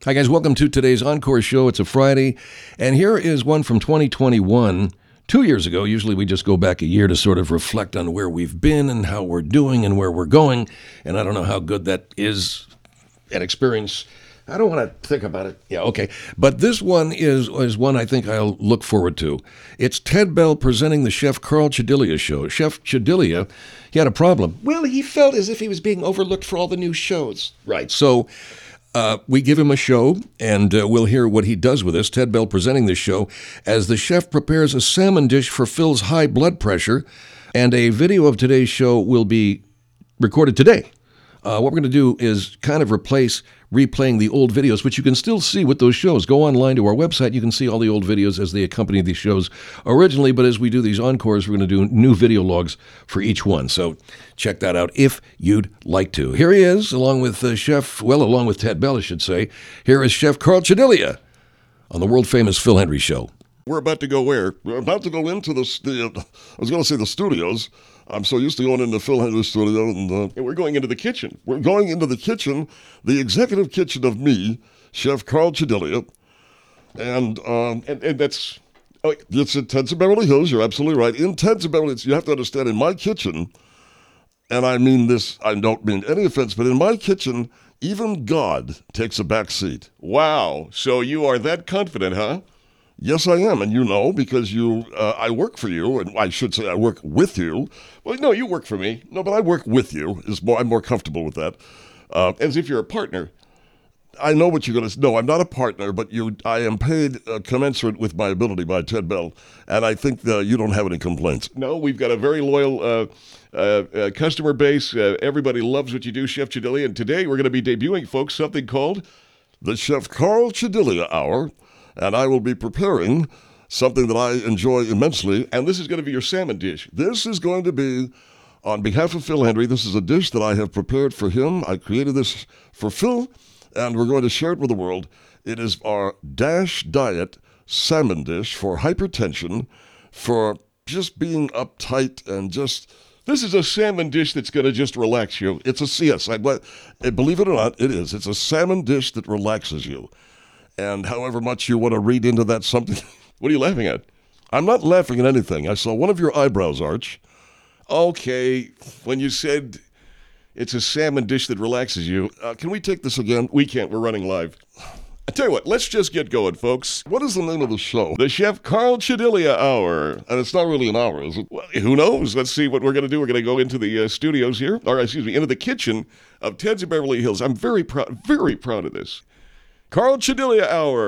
Hi, guys. Welcome to today's Encore show. It's a Friday, and here is one from 2021. 2 years ago, usually we just go back a year to sort of reflect on where we've been and how we're doing and where we're going, and I don't know how good that is an experience. I don't want to think about it. Yeah, okay. But this one is one I think I'll look forward to. It's Ted Bell presenting the Chef Carl Chidilia show. Chef Chidilia, he had a problem. Well, he felt as if he was being overlooked for all the new shows. Right, so we give him a show, and we'll hear what he does with us. Ted Bell presenting this show as the chef prepares a salmon dish for Phil's high blood pressure, and a video of today's show will be recorded today. What we're going to do is kind of replace replaying the old videos, which you can still see with those shows. Go online to our website. You can see all the old videos as they accompany these shows originally, but as we do these encores, we're going to do new video logs for each one. So check that out if you'd like to. Here he is, along with along with Ted Bell, I should say. Here is Chef Carl Chidilia on the world-famous Phil Hendrie Show. We're about to go where? We're about to go into the studios. I'm so used to going into Phil Hendrie studio, and we're going into the kitchen. We're going into the kitchen, the executive kitchen of me, Chef Carl Chidilia, and that's it's in Ted's of Beverly Hills. You're absolutely right. In Ted's of Beverly Hills, you have to understand, in my kitchen, and I mean this, I don't mean any offense, but in my kitchen, even God takes a back seat. Wow. So you are that confident, huh? Yes, I am, and you know, because I work for you, and I should say I work with you. Well, no, you work for me. No, but I work with you. I'm more comfortable with that. As if you're a partner. I know what you're going to say. No, I'm not a partner, but I am paid commensurate with my ability by Ted Bell, and I think you don't have any complaints. No, we've got a very loyal customer base. Everybody loves what you do, Chef Chidilia, and today we're going to be debuting, folks, something called the Chef Carl Chidilia Hour. And I will be preparing something that I enjoy immensely. And this is going to be your salmon dish. This is going to be, on behalf of Phil Hendrie, this is a dish that I have prepared for him. I created this for Phil, and we're going to share it with the world. It is our DASH diet salmon dish for hypertension, for just being uptight and just... This is a salmon dish that's going to just relax you. It's believe it or not, it is. It's a salmon dish that relaxes you. And however much you want to read into that something... What are you laughing at? I'm not laughing at anything. I saw one of your eyebrows arch. Okay, when you said it's a salmon dish that relaxes you, can we take this again? We can't. We're running live. I tell you what, let's just get going, folks. What is the name of the show? The Chef Carl Chidilia Hour. And it's not really an hour, is it? Well, who knows? Let's see what we're going to do. We're going to go into the studios here, into the kitchen of Ted's of Beverly Hills. I'm very proud of this. Carl Chidilia Hour.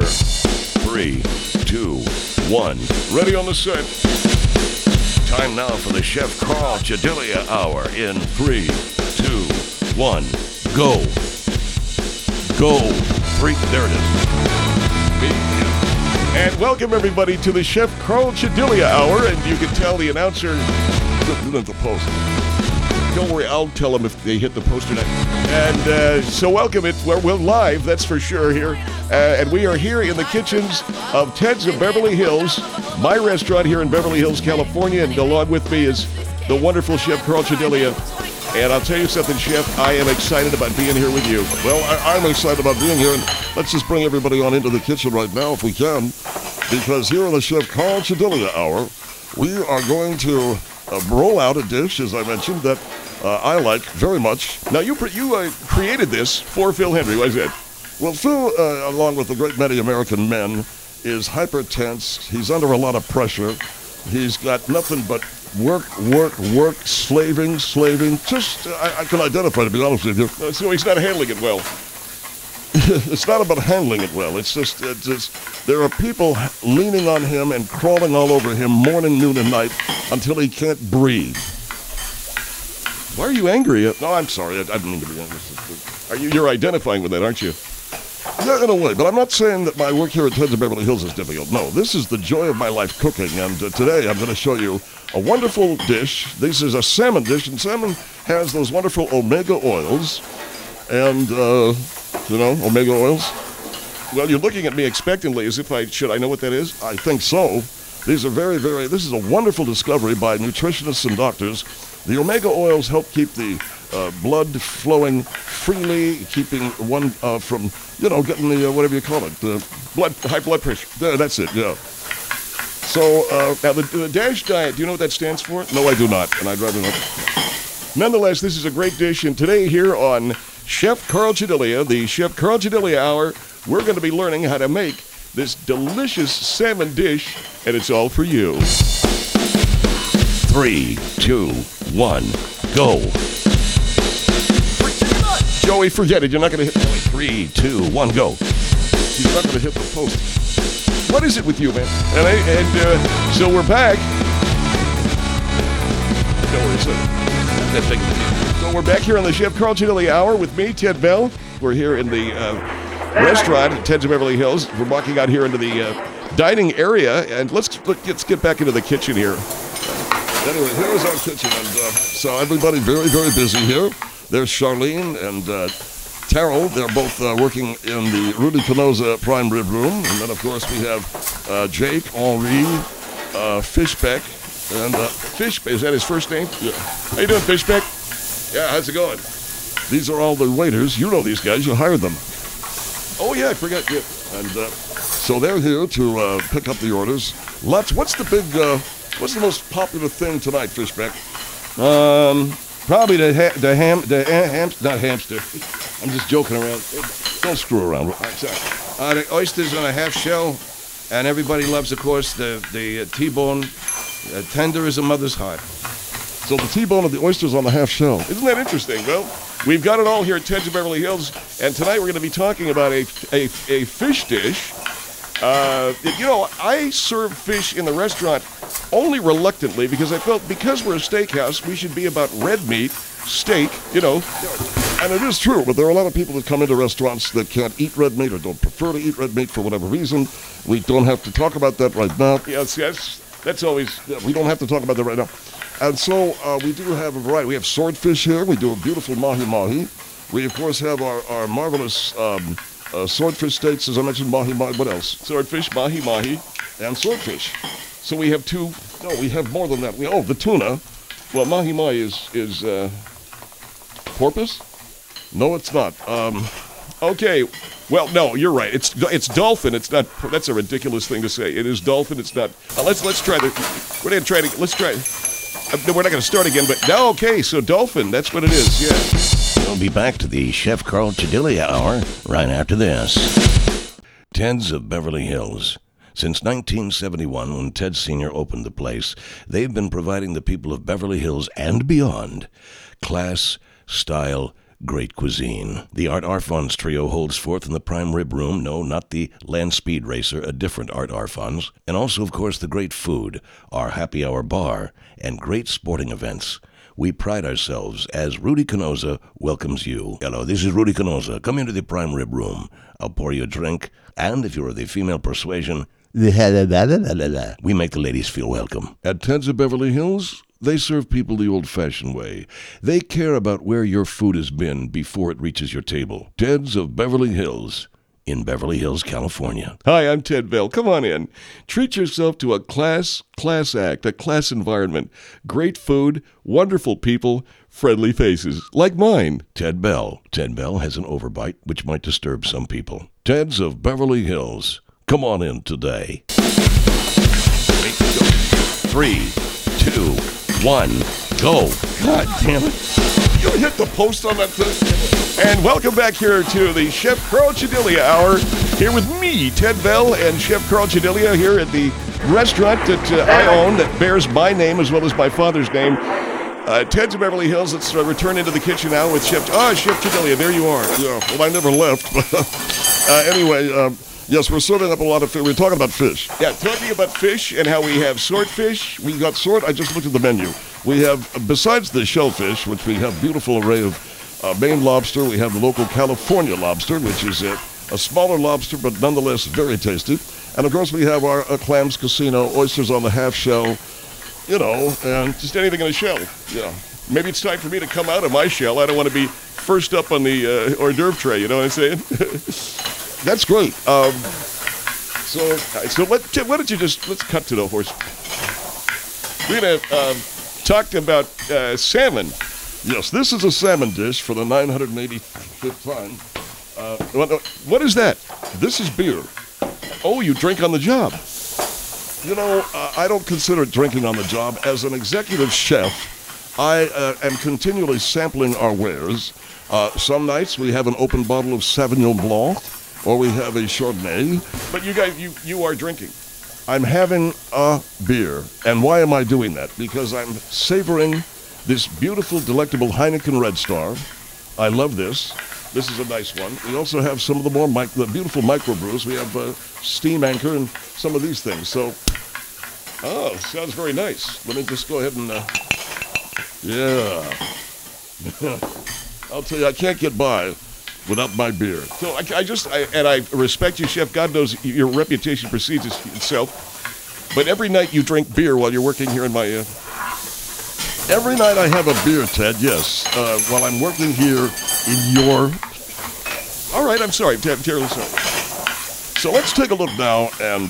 3, 2, 1. Ready on the set. Time now for the Chef Carl Chidilia Hour in 3, 2, 1. Go. Go. 3. There it is. And welcome everybody to the Chef Carl Chidilia Hour. And you can tell the announcer. You didn't post. Don't worry, I'll tell them if they hit the poster next. And so welcome it. We're live, that's for sure here. And we are here in the kitchens of Ted's of Beverly Hills, my restaurant here in Beverly Hills, California. And along with me is the wonderful Chef Carl Chidilia. And I'll tell you something, Chef, I am excited about being here with you. Well, I'm excited about being here. And let's just bring everybody on into the kitchen right now if we can. Because here in the Chef Carl Chidilia Hour, we are going to roll out a dish, as I mentioned, that I like very much. Now, you created this for Phil Hendrie. Why is that? Well, Phil, along with a great many American men, is hypertense. He's under a lot of pressure. He's got nothing but work, slaving. Just, I can identify, to be honest with you. So he's not handling it well. It's not about handling it well. It's just there are people leaning on him and crawling all over him morning, noon, and night until he can't breathe. Why are you angry? No, I'm sorry. I didn't mean to be angry. You're identifying with that, aren't you? Yeah, in a way. But I'm not saying that my work here at Ted's of Beverly Hills is difficult. No, this is the joy of my life, cooking. And today I'm going to show you a wonderful dish. This is a salmon dish, and salmon has those wonderful omega oils. And, omega oils. Well, you're looking at me expectantly as if should I know what that is? I think so. These are this is a wonderful discovery by nutritionists and doctors. The omega oils help keep the blood flowing freely, keeping one from, getting the, whatever you call it, high blood pressure. That's it, yeah. So, now the DASH diet, do you know what that stands for? No, I do not, and I'd rather not. Nonetheless, this is a great dish, and today here on Chef Carl Chedilia, the Chef Carl Chedilia Hour, we're going to be learning how to make this delicious salmon dish, and it's all for you. 3, 2, 1, go. Joey, forget it. You're not going to hit. 3, 2, 1, go. He's not going to hit the post. What is it with you, man? And so we're back. Don't worry, so we're back here on the Chef Carl Chedilia Hour with me, Ted Bell. We're here in the restaurant at Ted's of Beverly Hills. We're walking out here into the dining area, and let's get back into the kitchen here. Anyway, here's our kitchen, and so everybody very, very busy here. There's Charlene and Terrell. They're both working in the Rudy Canosa prime rib room. And then, of course, we have Jake, Henri, Fishbeck, and Fishbeck. Is that his first name? Yeah. How you doing, Fishbeck? Yeah, how's it going? These are all the waiters. You know these guys. You hired them. Oh, yeah, I forgot. Yeah. And so they're here to pick up the orders. What's the most popular thing tonight, Fishbeck? Probably not hamster. I'm just joking around. Don't screw around. The oysters on a half shell, and everybody loves, of course, the T-bone, tender as a mother's heart. So the T-bone of the oysters on the half shell. Isn't that interesting? Well, we've got it all here at Ted's of Beverly Hills, and tonight we're going to be talking about a fish dish. I serve fish in the restaurant only reluctantly because I felt because we're a steakhouse, we should be about red meat, steak, And it is true, but there are a lot of people that come into restaurants that can't eat red meat or don't prefer to eat red meat for whatever reason. We don't have to talk about that right now. Yes, that's always, we don't have to talk about that right now. And so we do have a variety. We have swordfish here. We do a beautiful mahi-mahi. We, of course, have our marvelous swordfish steaks, as I mentioned, mahi-mahi. What else? Swordfish, mahi-mahi, and swordfish. So we have we have more than that. The tuna. Well, mahi-mahi is porpoise? No, it's not. Okay. Well, no, you're right. It's dolphin. It's not. That's a ridiculous thing to say. It is dolphin. It's not. Let's try the. We're going to try to. Let's try. We're not going to start again, but no. Okay, so dolphin. That's what it is. Yeah. We'll be back to the Chef Carl Chedilia Hour right after this. Ted's of Beverly Hills. Since 1971, when Ted Sr. opened the place, they've been providing the people of Beverly Hills and beyond class, style, great cuisine. The Art Arfons trio holds forth in the prime rib room. No, not the Land Speed Racer, a different Art Arfons. And also, of course, the great food, our happy hour bar, and great sporting events. We pride ourselves as Rudy Canosa welcomes you. Hello, this is Rudy Canosa. Come into the prime rib room. I'll pour you a drink. And if you're of the female persuasion, we make the ladies feel welcome. At Ted's of Beverly Hills, they serve people the old-fashioned way. They care about where your food has been before it reaches your table. Ted's of Beverly Hills. In Beverly Hills, California. Hi, I'm Ted Bell. Come on in. Treat yourself to a class act, a class environment. Great food, wonderful people, friendly faces, like mine. Ted Bell. Ted Bell has an overbite, which might disturb some people. Ted's of Beverly Hills. Come on in today. 3, 2, 1, go. God damn it. You hit the post on that thing. And welcome back here to the Chef Carl Chedilia Hour. Here with me, Ted Bell, and Chef Carl Chedilia here at the restaurant that I own that bears my name as well as my father's name. Ted's of Beverly Hills. Let's return into the kitchen now with Chef Chedilia. There you are. Yeah, well, I never left. Anyway, yes, we're serving up a lot of fish. We're talking about fish. Yeah, talking about fish and how we have swordfish. We got I just looked at the menu. We have, besides the shellfish, which we have beautiful array of Maine lobster, we have the local California lobster, which is a smaller lobster, but nonetheless very tasty. And, of course, we have our Clams Casino, oysters on the half shell, and just anything in a shell. Yeah. Maybe it's time for me to come out of my shell. I don't want to be first up on the hors d'oeuvre tray, you know what I'm saying? That's great. So why don't you let's cut to the horse. We're going to talk about salmon. Yes, this is a salmon dish for the 985th time. What is that? This is beer. Oh, you drink on the job. You know, I don't consider drinking on the job. As an executive chef, I am continually sampling our wares. Some nights we have an open bottle of Sauvignon Blanc, or we have a Chardonnay. But you guys, you are drinking. I'm having a beer. And why am I doing that? Because I'm savoring this beautiful, delectable Heineken Red Star. I love this. This is a nice one. We also have some of the more the beautiful microbrews. We have Steam Anchor and some of these things. So, sounds very nice. Let me just go ahead and, yeah. I'll tell you, I can't get by without my beer. So I respect you, Chef. God knows your reputation precedes itself. But every night you drink beer while you're working here in my, every night I have a beer, Ted, yes, while I'm working here in your... All right, I'm sorry, terribly sorry. So let's take a look now and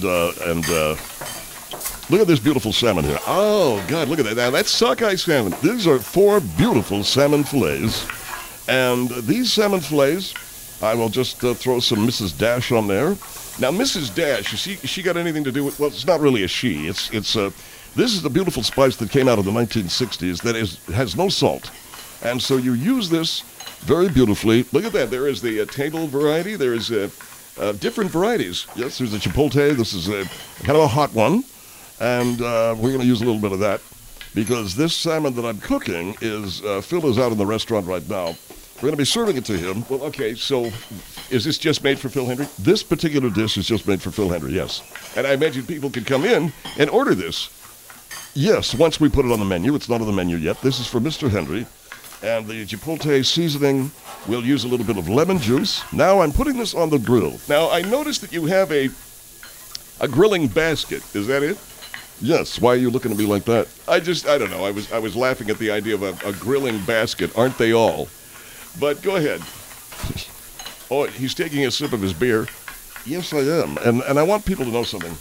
look at this beautiful salmon here. Oh, God, look at that. Now, that's sockeye salmon. These are 4 beautiful salmon fillets. And these salmon fillets, I will just throw some Mrs. Dash on there. Now, Mrs. Dash, is she got anything to do with... Well, it's not really a she. This is a beautiful spice that came out of the 1960s that has no salt. And so you use this very beautifully. Look at that. There is the table variety. There is different varieties. Yes, there's a chipotle. This is kind of a hot one. And we're going to use a little bit of that because this salmon that I'm cooking is, Phil is out in the restaurant right now. We're going to be serving it to him. Well, okay, so is this just made for Phil Hendry? This particular dish is just made for Phil Hendry, yes. And I imagine people can come in and order this. Yes, once we put it on the menu. It's not on the menu yet. This is for Mr. Hendry. And the chipotle seasoning, we'll use a little bit of lemon juice. Now I'm putting this on the grill. Now I noticed that you have a grilling basket. Is that it? Yes. Why are you looking at me like that? I don't know. I was laughing at the idea of a grilling basket. Aren't they all? But go ahead. Oh, he's taking a sip of his beer. Yes, I am. And I want people to know something.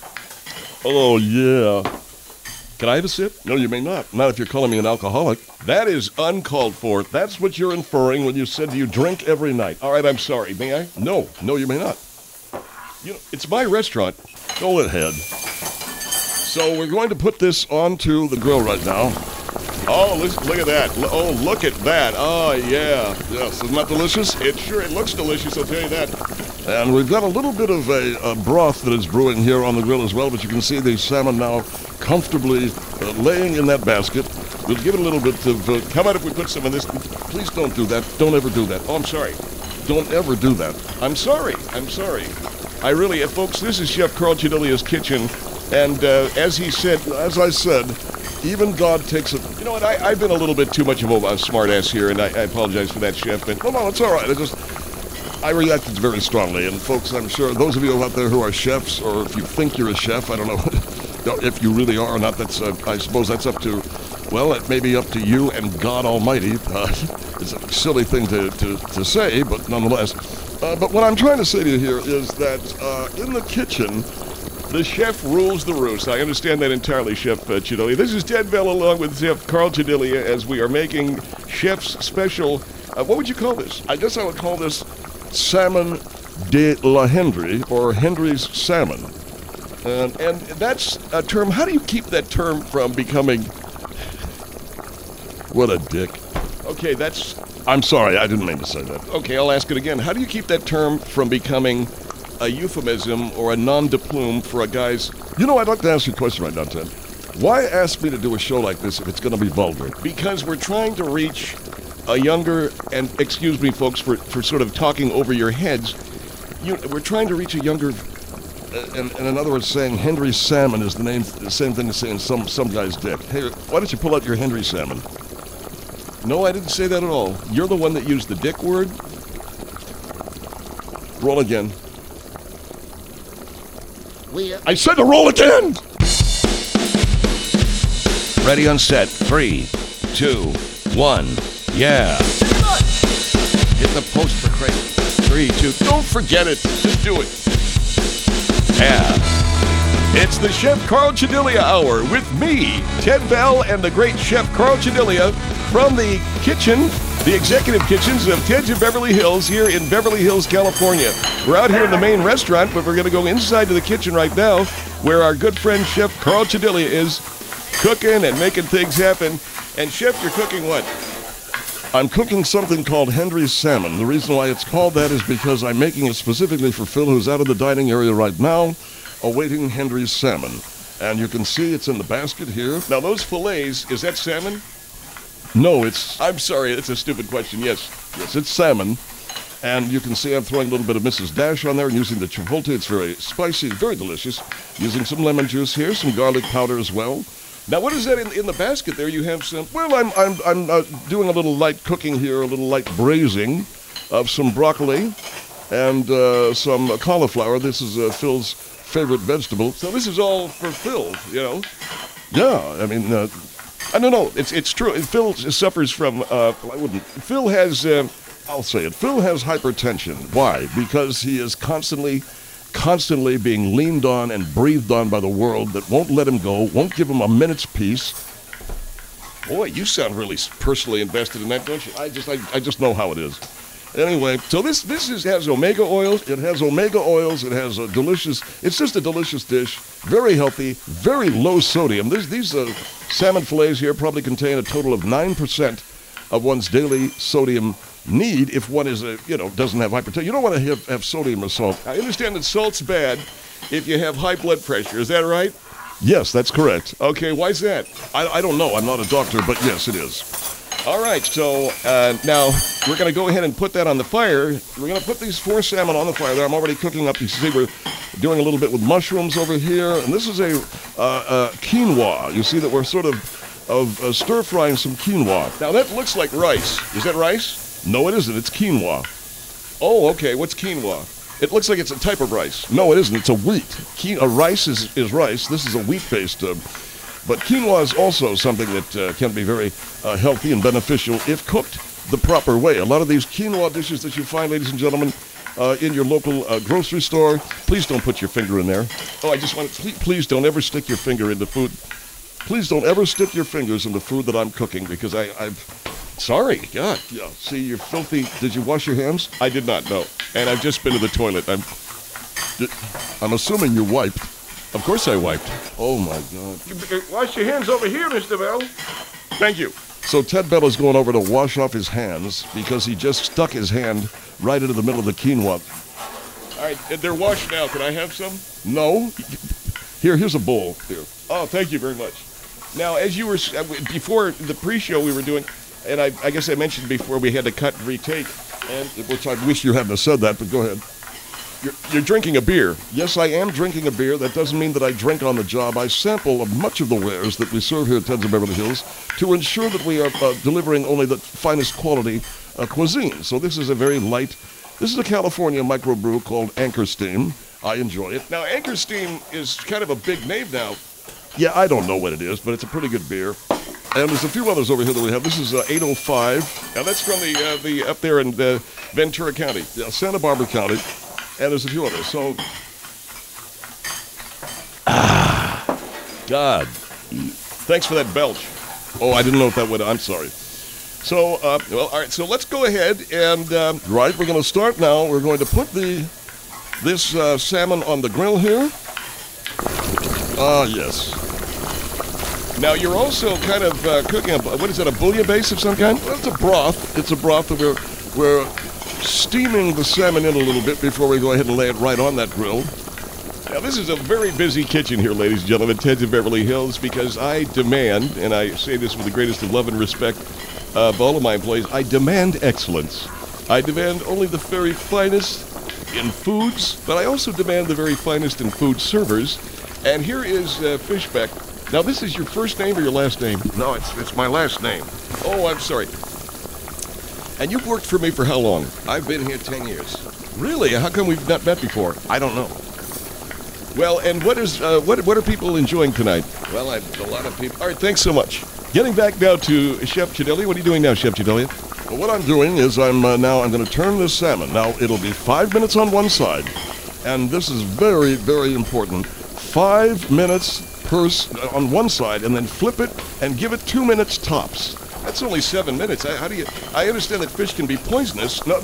Oh, yeah. Can I have a sip? No, you may not. Not if you're calling me an alcoholic. That is uncalled for. That's what you're inferring when you said you drink every night. All right, I'm sorry. May I? No, you may not. You know, it's my restaurant. Go ahead. So we're going to put this onto the grill right now. Oh, look at that. Oh, look at that. Oh, yeah. Yes, isn't that delicious? It looks delicious, I'll tell you that. And we've got a little bit of a broth that is brewing here on the grill as well, but you can see the salmon now comfortably laying in that basket. We'll give it a little bit of... how about if we put some of this... Please don't do that. Don't ever do that. Oh, I'm sorry. Don't ever do that. I'm sorry. I really... folks, this is Chef Carl Chidilia's kitchen, and as I said, even God takes it... You know what? I've been a little bit too much of a smart-ass here, and I apologize for that, Chef. But no, it's all right. I reacted very strongly. And, folks, I'm sure those of you out there who are chefs, or if you think you're a chef, I don't know if you really are or not. That's I suppose that's up to... Well, it may be up to you and God Almighty. It's a silly thing to say, but nonetheless. But what I'm trying to say to you here is that in the kitchen... The chef rules the roost. I understand that entirely, Chef Chidilia. This is Ted Bell along with Chef Carl Chidilia as we are making Chef's special, what would you call this? I guess I would call this Salmon de la Hendry, or Hendry's Salmon. And that's a term, how do you keep that term from becoming... What a dick. Okay, I'm sorry, I didn't mean to say that. Okay, I'll ask it again. How do you keep that term from becoming... a euphemism or a nom de plume for a guy's... You know, I'd like to ask you a question right now, Ted. Why ask me to do a show like this if it's going to be vulgar? Because we're trying to reach a younger, and excuse me, folks, for sort of talking over your heads. We're trying to reach a younger, and in other words, saying Hendry's Salmon is the same thing as saying some guy's dick. Hey, why don't you pull out your Hendry Salmon? No, I didn't say that at all. You're the one that used the dick word. Roll again. I said to roll again! Ready on set. 3, 2, 1. Yeah. Hit the post for crazy. 3, 2. Don't forget it. Just do it. Yeah. It's the Chef Carl Chidilia Hour with me, Ted Bell, and the great Chef Carl Chidilia. from the kitchen, the executive kitchens of Ted's of Beverly Hills here in Beverly Hills, California. We're out here in the main restaurant, but we're going to go inside to the kitchen right now where our good friend Chef Carl Chedilia is cooking and making things happen. And Chef, you're cooking what? I'm cooking something called Henry's Salmon. The reason why it's called that is because I'm making it specifically for Phil, who's out of the dining area right now, awaiting Henry's Salmon. And you can see it's in the basket here. Now those fillets, is that salmon? No, it's I'm sorry, that's a stupid question. Yes. it's salmon. And you can see I'm throwing a little bit of Mrs. Dash on there and using the Chipotle. It's very spicy, very delicious. Using some lemon juice here, some garlic powder as well. Now, what is that in the basket there? You have some... Well, I'm doing a little light cooking here, a little light braising of some broccoli and some cauliflower. This is Phil's favorite vegetable. So this is all for Phil, you know? Yeah, I mean... I don't know. It's true. Phil suffers from... Phil has... I'll say it. Phil has hypertension. Why? Because he is constantly being leaned on and breathed on by the world that won't let him go, won't give him a minute's peace. Boy, you sound really personally invested in that, don't you? I just know how it is. Anyway, so this has omega oils. It has omega oils. It has a delicious. It's just a delicious dish. Very healthy. Very low sodium. These salmon fillets here probably contain a total of 9% of one's daily sodium need if one is doesn't have hypertension. You don't want to have sodium or salt. I understand that salt's bad if you have high blood pressure. Is that right? Yes, that's correct. Okay, why is that? I don't know. I'm not a doctor, but yes, it is. All right, so now we're going to go ahead and put that on the fire. We're going to put these 4 salmon on the fire there. I'm already cooking up. You see, we're doing a little bit with mushrooms over here, and this is a quinoa. You see that we're sort of stir-frying some quinoa. Now that looks like rice. Is that rice? No, it isn't. It's quinoa. Oh, okay. What's quinoa? It looks like it's a type of rice. No, it isn't. It's a wheat. Rice is rice. This is a wheat-based. But quinoa is also something that can be very healthy and beneficial if cooked the proper way. A lot of these quinoa dishes that you find, ladies and gentlemen, in your local grocery store, please don't put your finger in there. Oh, I just want to... Please don't ever stick your finger into food. Please don't ever stick your fingers in the food that I'm cooking because I've... Sorry, God. Yeah, see, you're filthy. Did you wash your hands? I did not, no. And I've just been to the toilet. I'm assuming you wiped. Of course I wiped. Oh, my God. Wash your hands over here, Mr. Bell. Thank you. So Ted Bell is going over to wash off his hands because he just stuck his hand right into the middle of the quinoa. All right, they're washed now. Can I have some? No. Here's a bowl. Here. Oh, thank you very much. Now, as you were... Before the pre-show we were doing... And I guess I mentioned before we had to cut and retake, which I wish you hadn't have said that, but go ahead. You're drinking a beer. Yes, I am drinking a beer. That doesn't mean that I drink on the job. I sample much of the wares that we serve here at Ted's of Beverly Hills to ensure that we are delivering only the finest quality cuisine. So this is a very light, this is a California microbrew called Anchor Steam. I enjoy it. Now, Anchor Steam is kind of a big name now. Yeah, I don't know what it is, but it's a pretty good beer. And there's a few others over here that we have. This is 805. Now that's from the up there in Ventura County, Santa Barbara County, and there's a few others. So, God, thanks for that belch. Oh, I didn't know if that would. I'm sorry. So, all right. So let's go ahead and right. We're going to start now. We're going to put this salmon on the grill here. Yes. Now, you're also kind of cooking, what is that, a bouillabaisse of some kind? Well, it's a broth. It's a broth that we're steaming the salmon in a little bit before we go ahead and lay it right on that grill. Now, this is a very busy kitchen here, ladies and gentlemen, Ted's of Beverly Hills, because I demand, and I say this with the greatest of love and respect of all of my employees, I demand excellence. I demand only the very finest in foods, but I also demand the very finest in food servers. And here is Fishbeck. Now, this is your first name or your last name? No, it's my last name. Oh, I'm sorry. And you've worked for me for how long? I've been here 10 years. Really? How come we've not met before? I don't know. Well, and what are people enjoying tonight? Well, a lot of people. All right, thanks so much. Getting back now to Chef Chedilia. What are you doing now, Chef Chedilia? Well, what I'm doing is I'm going to turn this salmon. Now, it'll be 5 minutes on one side. And this is very, very important. 5 minutes on one side, and then flip it and give it 2 minutes tops. That's only 7 minutes. I understand that fish can be poisonous. No.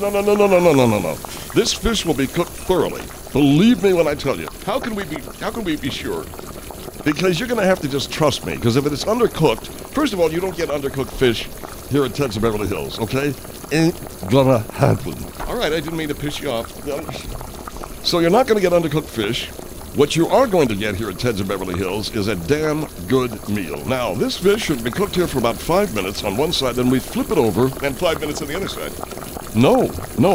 This fish will be cooked thoroughly. Believe me when I tell you. How can we be sure? Because you're going to have to just trust me. Because if it's undercooked, first of all, you don't get undercooked fish here at Ted's of Beverly Hills, okay? Ain't gonna happen. All right, I didn't mean to piss you off. So you're not going to get undercooked fish. What you are going to get here at Ted's of Beverly Hills is a damn good meal. Now, this fish should be cooked here for about 5 minutes on one side, then we flip it over, and 5 minutes on the other side. No.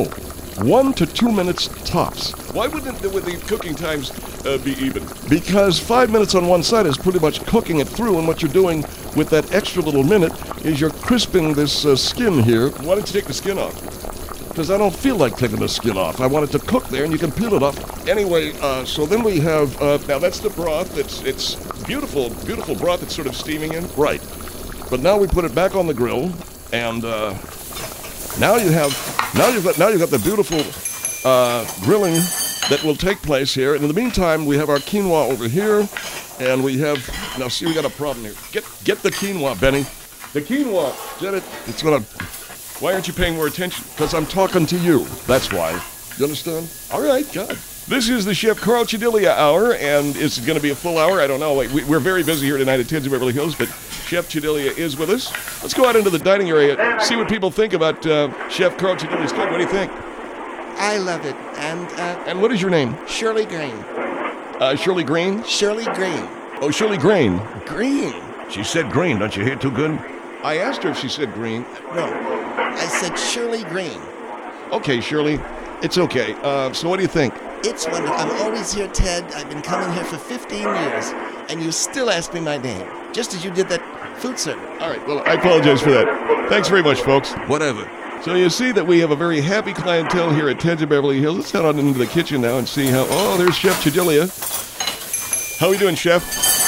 1 to 2 minutes tops. Why wouldn't the cooking times be even? Because 5 minutes on one side is pretty much cooking it through, and what you're doing with that extra little minute is you're crisping this skin here. Why don't you take the skin off? Because I don't feel like taking the skin off. I want it to cook there, and you can peel it off. Anyway, so then we have, now that's the broth. It's beautiful broth that's sort of steaming in. Right. But now we put it back on the grill, and now you've got the beautiful grilling that will take place here. And in the meantime, we have our quinoa over here, and we have, now see, we got a problem here. Get the quinoa, Benny. The quinoa, get it? It's gonna... Why aren't you paying more attention? Because I'm talking to you. That's why. You understand? All right, God. This is the Chef Carl Chidilia Hour, and it's going to be a full hour. I don't know. We're very busy here tonight at Ted's of Beverly Hills, but Chef Chidilia is with us. Let's go out into the dining area, see what people think about Chef Carl Chidilia's cooking. What do you think? I love it. And what is your name? Shirley Green. Shirley Green? Shirley Green. Oh, Shirley Green. Green. She said green. Don't you hear too good? I asked her if she said green. No, I said Shirley Green. Okay, Shirley. It's okay. So what do you think? It's wonderful. I'm always here, Ted. I've been coming here for 15 years, and you still ask me my name, just as you did that food server. All right, well, I apologize for that. Thanks very much, folks. Whatever. So you see that we have a very happy clientele here at Ted's of Beverly Hills. Let's head on into the kitchen now and see how... Oh, there's Chef Chidilia. How are we doing, Chef?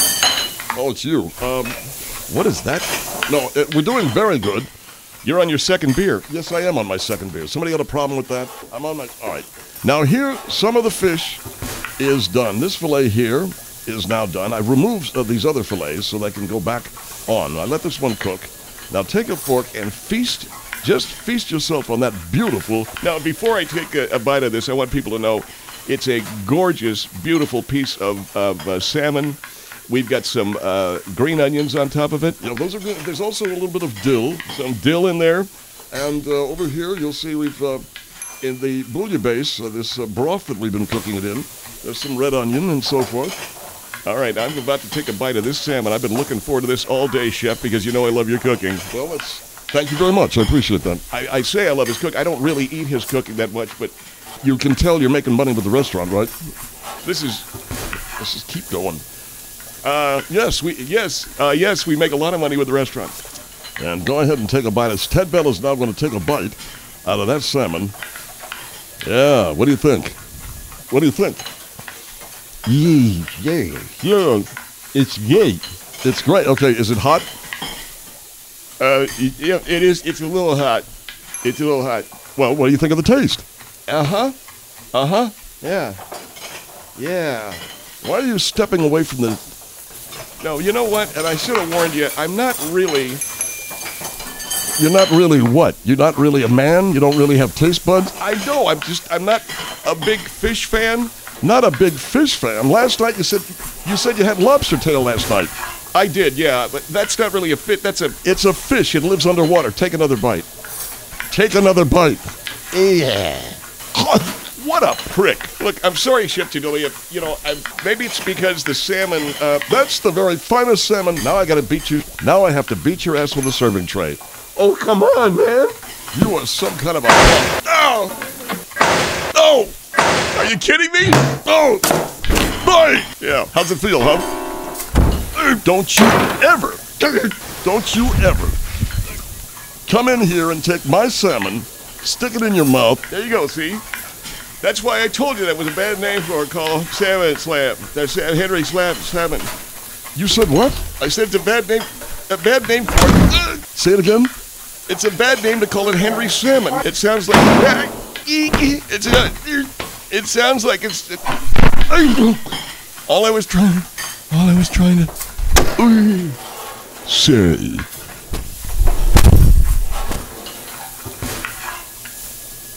Oh, it's you. What is that? No, we're doing very good. You're on your second beer. Yes, I am on my second beer. Somebody got a problem with that? I'm on my... All right. Now here, some of the fish is done. This fillet here is now done. I removed these other fillets so they can go back on. I let this one cook. Now take a fork and feast. Just feast yourself on that beautiful... Now, before I take a bite of this, I want people to know it's a gorgeous, beautiful piece of salmon. We've got some green onions on top of it. You know, those are good. There's also a little bit of dill. Some dill in there. And over here, you'll see we've, in the bouillabaisse, this broth that we've been cooking it in, there's some red onion and so forth. All right, I'm about to take a bite of this salmon. I've been looking forward to this all day, Chef, because you know I love your cooking. Well, thank you very much. I appreciate that. I say I love his cooking. I don't really eat his cooking that much, but you can tell you're making money with the restaurant, right? This is keep going. Yes, we make a lot of money with the restaurant. And go ahead and take a bite. It's Ted Bell is now going to take a bite out of that salmon. Yeah, what do you think? What do you think? Yeah, it's yay. It's great. Okay, is it hot? Yeah, it is. It's a little hot. It's a little hot. Well, what do you think of the taste? Yeah. Yeah. Why are you stepping away from the... No, you know what? And I should have warned you. I'm not really... You're not really what? You're not really a man? You don't really have taste buds? I know. I'm not a big fish fan. Not a big fish fan. Last night you said you had lobster tail last night. I did, yeah, but that's not really a fish. It's a fish. It lives underwater. Take another bite. Take another bite. Yeah. What a prick. Look, I'm sorry, Chef Chidilia. You know, maybe it's because the salmon... That's the very finest salmon. Now I gotta beat you. Now I have to beat your ass with a serving tray. Oh, come on, man. You are some kind of a... Oh! Are you kidding me? Oh! Bite! Yeah. How's it feel, huh? Don't you ever come in here and take my salmon, stick it in your mouth. There you go, see? That's why I told you that was a bad name for it, called Salmon Slam. That's Henry Salmon. You said what? I said it's a bad name for it. Say it again? It's a bad name to call it Henry Salmon. It sounds like... It sounds like it's... All I was trying to... Say.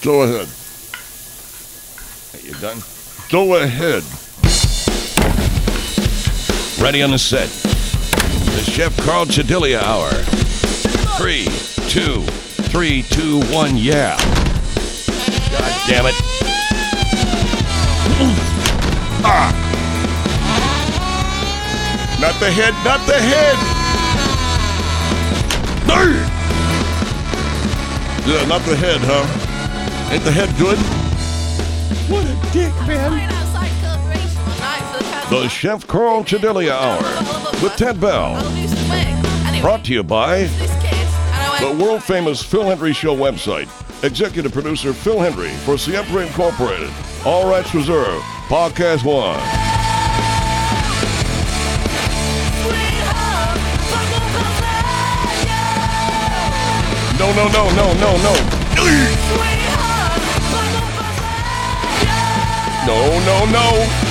Go ahead. Are you done? Go ahead. Ready on the set. The Chef Carl Chedilia Hour. 3, 2, 3, 2, 1, yeah. God damn it. Not the head, not the head. Yeah, not the head, huh? Ain't the head good? What a dick, man. The Chef Carl Chedilia Hour with Ted Bell. Brought to you by The world-famous Phil Hendry Show website. Executive producer Phil Hendry for Siempre Incorporated. All rights reserved. Podcast 1. No, no, no, no, no, no. No, no, no.